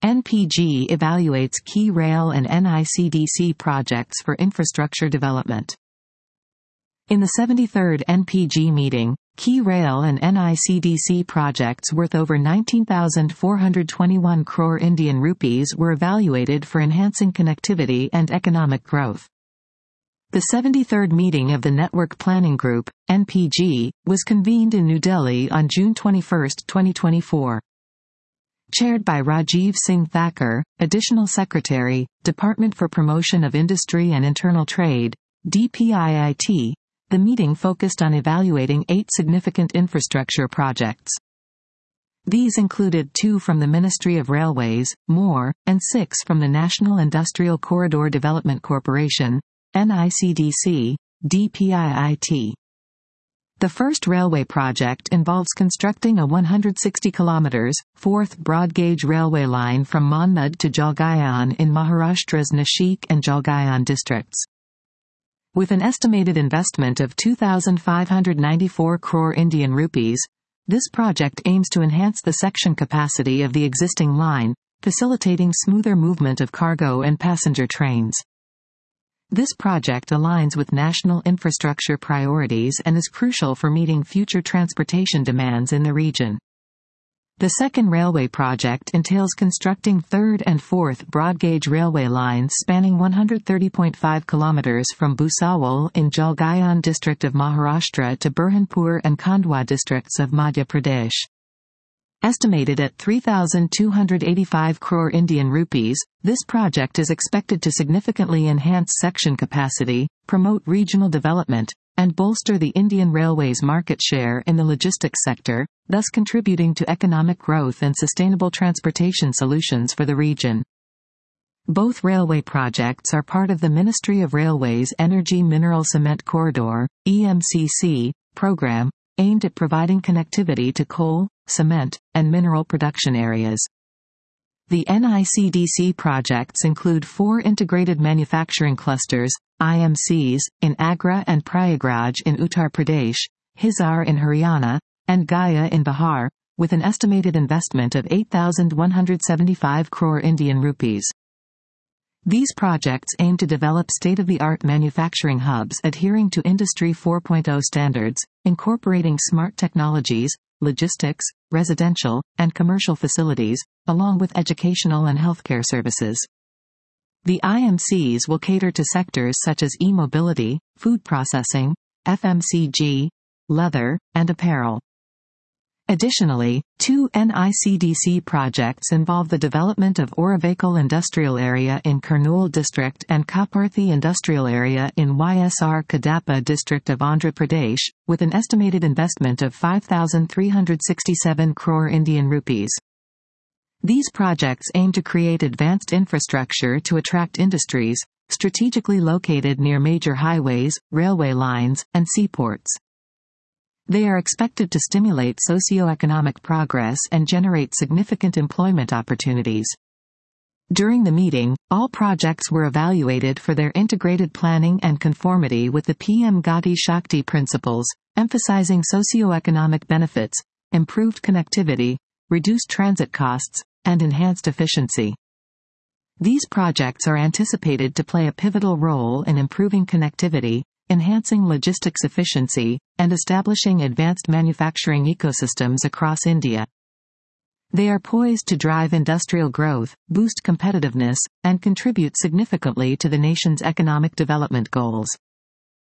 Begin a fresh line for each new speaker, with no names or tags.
NPG evaluates key rail and NICDC projects for infrastructure development. In the 73rd NPG meeting, key rail and NICDC projects worth over 19,421 crore Indian rupees were evaluated for enhancing connectivity and economic growth. The 73rd meeting of the Network Planning Group, NPG, was convened in New Delhi on June 21, 2024. Chaired by Rajiv Singh Thakur, Additional Secretary, Department for Promotion of Industry and Internal Trade, DPIIT, the meeting focused on evaluating 8 significant infrastructure projects. These included 2 from the Ministry of Railways, MORE, and 6 from the National Industrial Corridor Development Corporation, NICDC, DPIIT. The first railway project involves constructing a 160 km, 4th broad-gauge railway line from Mannad to Jalgaon in Maharashtra's Nashik and Jalgaon districts. With an estimated investment of 2,594 crore Indian rupees, this project aims to enhance the section capacity of the existing line, facilitating smoother movement of cargo and passenger trains. This project aligns with national infrastructure priorities and is crucial for meeting future transportation demands in the region. The second railway project entails constructing 3rd and 4th broad-gauge railway lines spanning 130.5 km from Bhusawal in Jalgaon district of Maharashtra to Burhanpur and Khandwa districts of Madhya Pradesh. Estimated at 3,285 crore Indian rupees, this project is expected to significantly enhance section capacity, promote regional development, and bolster the Indian Railways market share in the logistics sector, thus contributing to economic growth and sustainable transportation solutions for the region. Both railway projects are part of the Ministry of Railways Energy Mineral Cement Corridor, EMCC, program, aimed at providing connectivity to coal, cement, and mineral production areas. The NICDC projects include 4 integrated manufacturing clusters, IMCs, in Agra and Prayagraj in Uttar Pradesh, Hisar in Haryana, and Gaya in Bihar, with an estimated investment of 8,175 crore Indian rupees. These projects aim to develop state-of-the-art manufacturing hubs adhering to Industry 4.0 standards, incorporating smart technologies, logistics, residential, and commercial facilities, along with educational and healthcare services. The IMCs will cater to sectors such as e-mobility, food processing, FMCG, leather, and apparel. Additionally, 2 NICDC projects involve the development of Oravikal Industrial Area in Kurnool District and Kaparthi Industrial Area in YSR Kadapa District of Andhra Pradesh, with an estimated investment of 5,367 crore Indian rupees. These projects aim to create advanced infrastructure to attract industries, strategically located near major highways, railway lines, and seaports. They are expected to stimulate socio-economic progress and generate significant employment opportunities. During the meeting, all projects were evaluated for their integrated planning and conformity with the PM Gati Shakti principles, emphasizing socio-economic benefits, improved connectivity, reduced transit costs, and enhanced efficiency. These projects are anticipated to play a pivotal role in improving connectivity, enhancing logistics efficiency, and establishing advanced manufacturing ecosystems across India. They are poised to drive industrial growth, boost competitiveness, and contribute significantly to the nation's economic development goals.